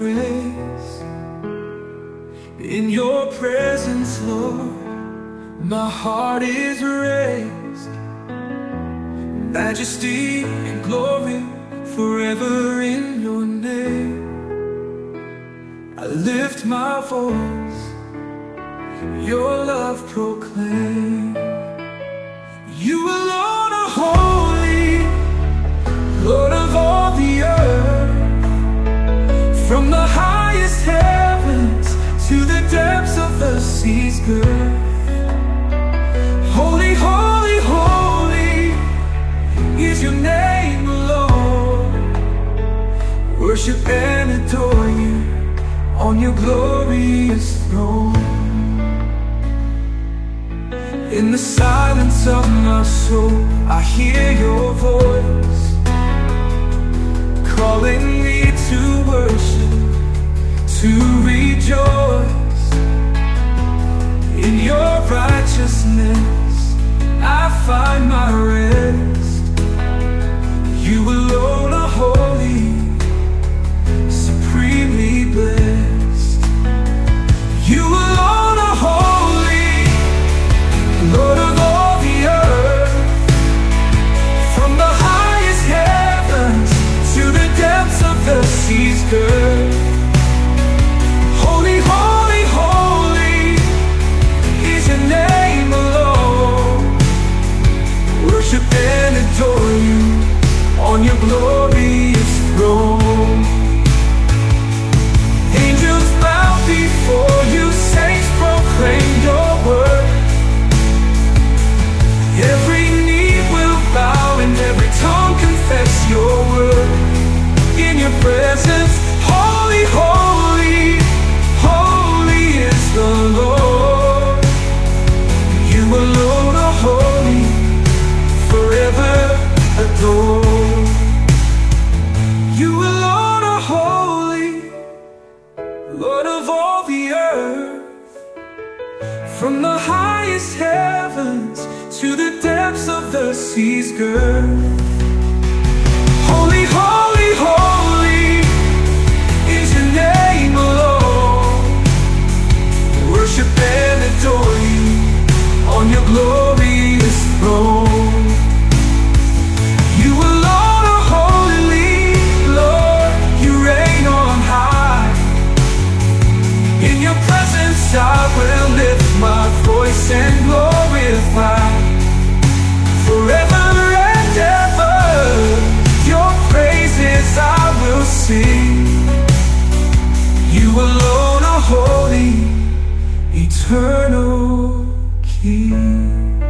praise. In your presence, Lord, my heart is raised. Majesty and glory forever in your name. I lift my voice, your love proclaim. You alone are holy, Lord of all the earth. From the highest heavens to the depths of the sea's girth. Holy, holy, holy is your name, Lord. Worship and adore you on your glorious throne. In the silence of my soul, I hear your voice calling me to worship, to rejoice. In your righteousness I find my rest. You alone are holy, supremely blessed. You alone are holy, Lord of all the earth. From the highest heavens to the depths of the sea's girth. Holy, holy, holy is your name, Lord. Worship and adore you on your glorious throne. Angels bow before you, saints proclaim your word. Every knee will bow and every tongue confess your word. In your presence, holy, holy, holy is the Lord. You alone are holy, forever adored. You alone are holy, Lord of all the earth. From the highest heavens to the depths of the sea's girth. Holy, holy, holy is your name, Lord. Worship and adore you on your glorious throne. You alone are holy, Lord, you reign on high. In your presence I will lift my voice and glorify. Forever and ever, your praises I will sing. You alone are holy, eternal King.